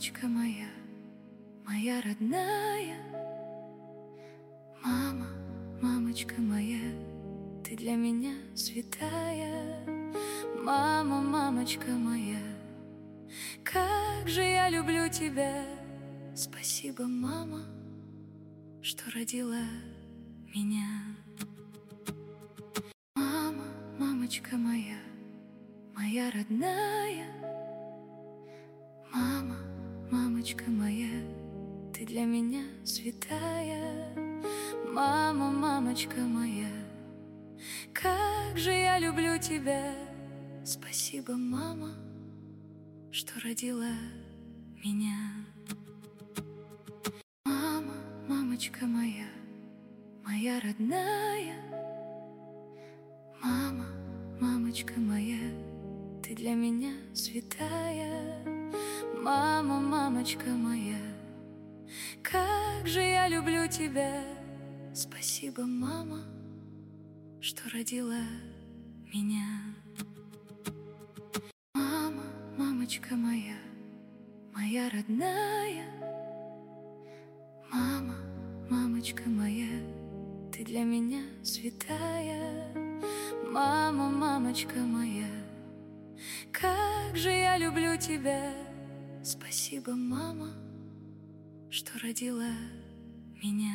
мамочка моя, моя родная. Мама, мамочка моя, ты для меня святая. Мама, мамочка моя, как же я люблю тебя. Спасибо, мама, что родила меня. Мама, мамочка моя, моя родная. Мама, мамочка моя, ты для меня святая. Мама, мамочка моя, как же я люблю тебя. Спасибо, мама, что родила меня. Мама, мамочка моя, моя родная. Мама, мамочка моя, ты для меня святая. Мама, мамочка моя, как же я люблю тебя. Спасибо, мама, что родила меня. Мама, мамочка моя, моя родная. Мама, мамочка моя, ты для меня святая. Мама, мамочка моя, как же я люблю тебя. Спасибо, мама, что родила меня.